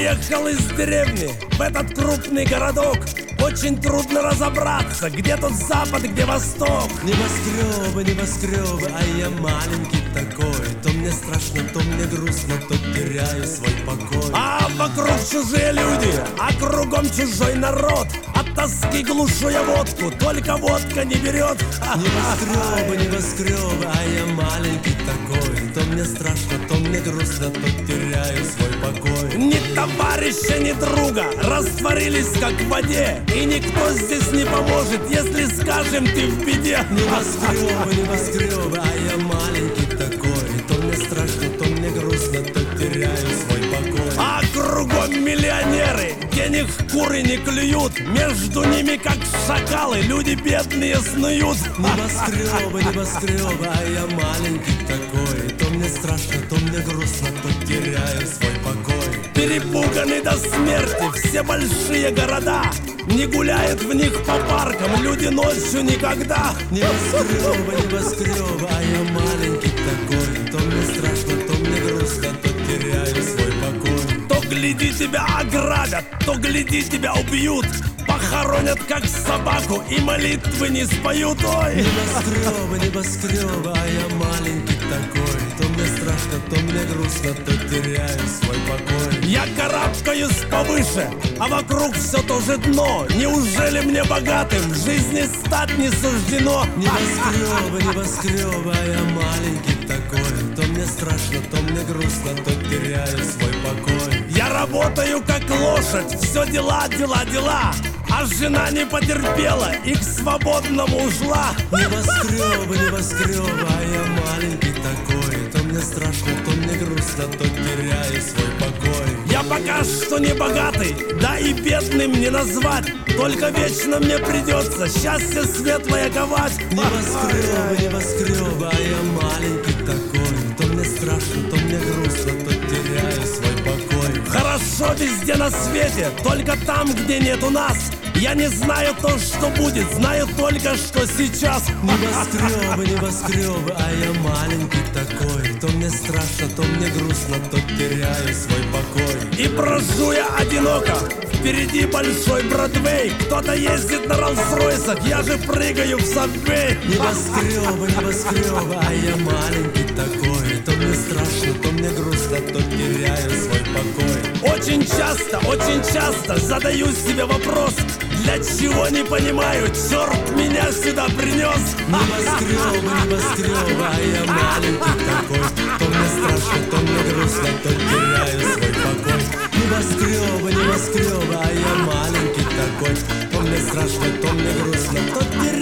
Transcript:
Приехал из деревни в этот крупный городок. Очень трудно разобраться, где тут запад, где восток. Небоскребы, небоскребы, а я маленький такой. То мне страшно, то мне грустно, то теряю свой покой. А вокруг чужие люди, а кругом чужой народ. От тоски глушу я водку, только водка не берет. Небоскребы, небоскребы, а я маленький такой. То мне страшно, то мне грустно, то теряю свой покой. Ни товарища, ни друга растворились как в воде. И никто здесь не поможет, если скажем, ты в беде. Небоскребы, небоскребы, а я маленький такой. То мне страшно, то мне грустно, то теряю свой покой. А кругом миллионеры, денег куры не клюют. Между ними, как шакалы, люди бедные снуют. Небоскребы, небоскребы, а я маленький такой. То мне страшно, то мне грустно, то теряю свой покой. Перепуганы до смерти все большие города. Не гуляют в них по паркам люди ночью никогда. Небоскребы, небоскребы, а я маленький такой. То мне страшно, то мне грустно, то теряю свой покой. То гляди тебя ограбят, то гляди тебя убьют. Похоронят как собаку и молитвы не споют. Ой! Небоскребы, небоскребы, а я маленький такой. То мне страшно, то мне грустно, то теряю свой покой. Я карабкаюсь повыше, а вокруг все то же дно. Неужели мне богатым в жизни стать не суждено? Небоскребы, небоскребы, а я маленький такой. То мне страшно, то мне грустно, то теряю свой покой. Я работаю как лошадь, все дела, дела, дела. А жена не потерпела и к свободному ушла. Небоскребы, небоскребы, а я маленький такой. То мне страшно, то мне грустно, то теряю свой покой. Я пока что не богатый, да и бедным не назвать. Только вечно мне придется счастье светлое ковать. Небоскребы, небоскребы, а я маленький такой. То мне страшно, то мне грустно, то теряю свой покой. Хорошо везде на свете, только там, где нету нас. Я не знаю то, что будет, знаю только, что сейчас. Небоскребы, небоскребы, а я маленький такой. То мне страшно, то мне грустно, то теряю свой покой. И брожу я одиноко, впереди большой Бродвей. Кто-то ездит на Роллс-Ройсах, я же прыгаю в Сабвей. Небоскребы, небоскребы, а я маленький такой. То мне страшно, то мне грустно, то теряю свой покой. Очень часто задаю себе вопрос: для чего не понимаю, черт меня сюда принес. Небоскребы, небоскребы, а я маленький такой. То мне страшно, то мне грустно, то теряю свой покой. Небоскребы, небоскребы, а я маленький такой. То мне страшно, то мне грустно, то теряю